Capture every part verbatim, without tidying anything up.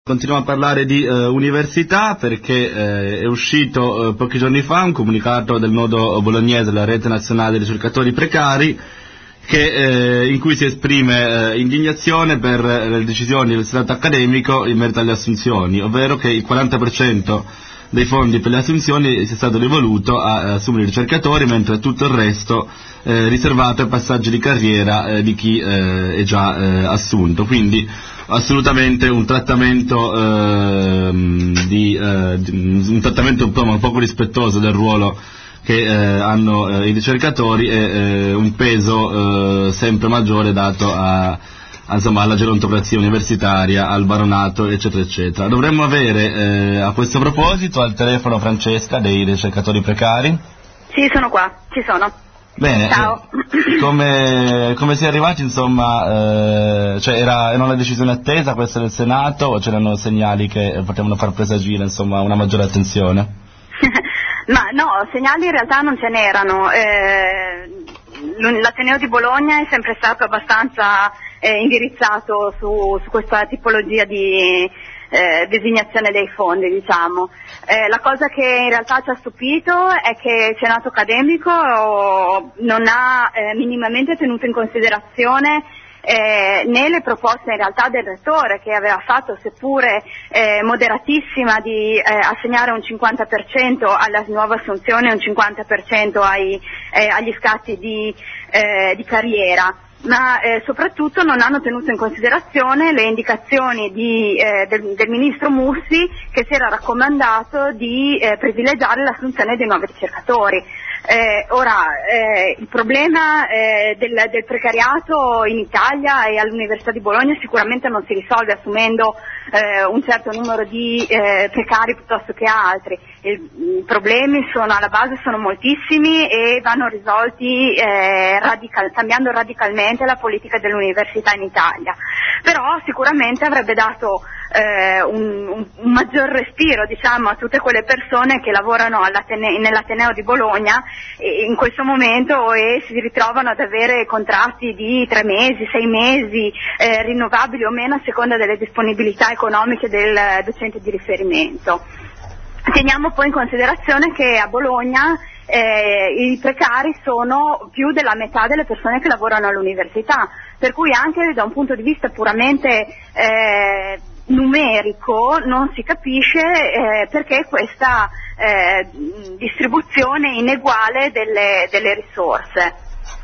Continuiamo a parlare di eh, università perché eh, è uscito eh, pochi giorni fa un comunicato del nodo bolognese della Rete Nazionale dei Ricercatori Precari che, eh, in cui si esprime eh, indignazione per eh, le decisioni del Senato accademico in merito alle assunzioni, ovvero che il quaranta per cento dei fondi per le assunzioni sia stato rivoluto a, a assumere i ricercatori, mentre tutto il resto eh, riservato ai passaggi di carriera eh, di chi eh, è già eh, assunto. Quindi assolutamente un trattamento eh, di, eh, un trattamento un po', un poco rispettoso del ruolo che eh, hanno eh, i ricercatori e eh, un peso eh, sempre maggiore dato a, a, insomma, alla gerontocrazia universitaria, al baronato, eccetera eccetera. Dovremmo avere eh, a questo proposito al telefono Francesca dei ricercatori precari. Sì, sono qua, ci sono. Bene, ciao. Eh, come, come si è arrivati, insomma, eh, cioè era, era una decisione attesa questa del Senato o c'erano segnali che potevano far presagire, insomma, una maggiore attenzione? Ma no, segnali in realtà non ce n'erano. Eh, L'Ateneo di Bologna è sempre stato abbastanza eh, indirizzato su, su questa tipologia di eh, designazione dei fondi, diciamo. Eh, la cosa che in realtà ci ha stupito è che il Senato accademico non ha eh, minimamente tenuto in considerazione Eh, né le proposte in realtà del rettore, che aveva fatto, seppure eh, moderatissima, di eh, assegnare un cinquanta per cento alla nuova assunzione e un cinquanta per cento ai, eh, agli scatti di, eh, di carriera, ma eh, soprattutto non hanno tenuto in considerazione le indicazioni di, eh, del, del ministro Mussi, che si era raccomandato di eh, privilegiare l'assunzione dei nuovi ricercatori. Eh, ora, eh, il problema eh, del, del precariato in Italia e all'Università di Bologna sicuramente non si risolve assumendo eh, un certo numero di eh, precari piuttosto che altri. Il, I problemi sono alla base, sono moltissimi e vanno risolti eh, radical, cambiando radicalmente la politica dell'università in Italia. Però sicuramente avrebbe dato eh, un, un, un maggior respiro, diciamo, a tutte quelle persone che lavorano all'Atene, nell'Ateneo di Bologna in questo momento e si ritrovano ad avere contratti di tre mesi, sei mesi, eh, rinnovabili o meno a seconda delle disponibilità economiche del docente di riferimento. Teniamo poi in considerazione che a Bologna eh, i precari sono più della metà delle persone che lavorano all'università, per cui anche da un punto di vista puramente eh, numerico non si capisce eh, perché questa eh, distribuzione ineguale delle, delle risorse.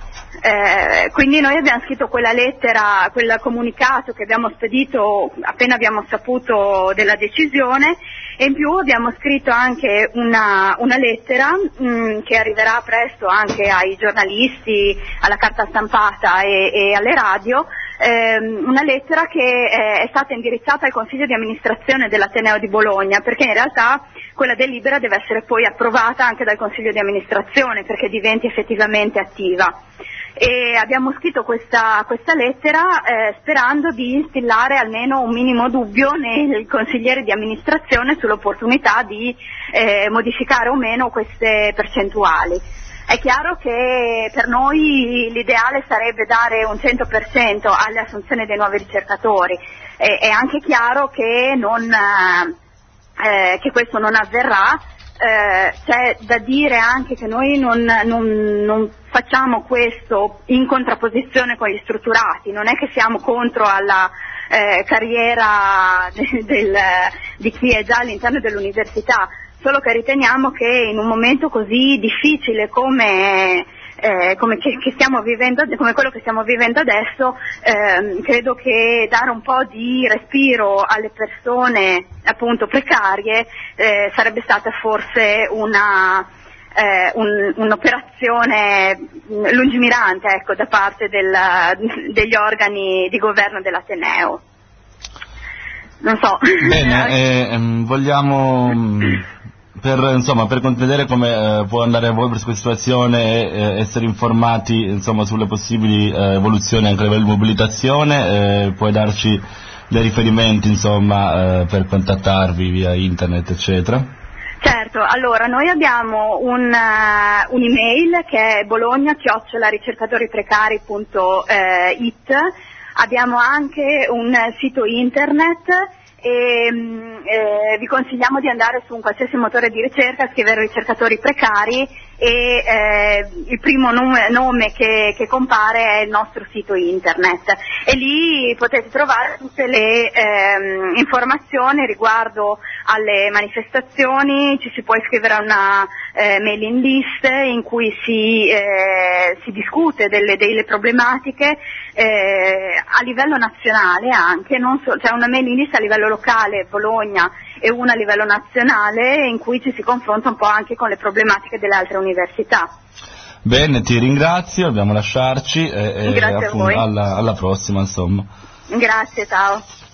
Eh, quindi noi abbiamo scritto quella lettera, quel comunicato che abbiamo spedito appena abbiamo saputo della decisione, e in più abbiamo scritto anche una, una lettera mh, che arriverà presto anche ai giornalisti, alla carta stampata e, e alle radio, ehm, una lettera che eh, è stata indirizzata al Consiglio di amministrazione dell'Ateneo di Bologna, perché in realtà quella delibera deve essere poi approvata anche dal Consiglio di amministrazione perché diventi effettivamente attiva. E abbiamo scritto questa, questa lettera eh, sperando di instillare almeno un minimo dubbio nei consiglieri di amministrazione sull'opportunità di eh, modificare o meno queste percentuali. È chiaro che per noi l'ideale sarebbe dare un cento per cento alle assunzioni dei nuovi ricercatori, e, è anche chiaro che, non, eh, che questo non avverrà. Eh, c'è da dire anche che noi non, non, non facciamo questo in contrapposizione con gli strutturati, non è che siamo contro alla eh, carriera de, del, di chi è già all'interno dell'università, solo che riteniamo che in un momento così difficile come Eh, come, che, che stiamo vivendo, come quello che stiamo vivendo adesso, ehm, credo che dare un po' di respiro alle persone appunto precarie eh, sarebbe stata forse una, eh, un, un'operazione lungimirante, ecco, da parte del, degli organi di governo dell'Ateneo. Non so. Bene, eh, ehm, vogliamo... Per, insomma, per vedere come eh, può andare a evolversi questa situazione e eh, essere informati, insomma, sulle possibili eh, evoluzioni anche a livello di mobilitazione, eh, puoi darci dei riferimenti, insomma, eh, per contattarvi via internet, eccetera? Certo, allora noi abbiamo un, uh, un'email che è bologna chiocciola ricercatoriprecari punto it, abbiamo anche un sito internet e eh, vi consigliamo di andare su un qualsiasi motore di ricerca, scrivere ricercatori precari e eh, il primo nome, nome che, che compare è il nostro sito internet e lì potete trovare tutte le ehm, informazioni riguardo alle manifestazioni, ci si può iscrivere a una eh, mailing list in cui si, eh, si discute delle, delle problematiche eh, a livello nazionale anche, non so, c'è una mailing list a livello locale, Bologna, e una a livello nazionale in cui ci si confronta un po' anche con le problematiche delle altre università. Bene, ti ringrazio, dobbiamo lasciarci e, e Grazie a appunto, voi. alla, alla prossima insomma. Grazie, ciao.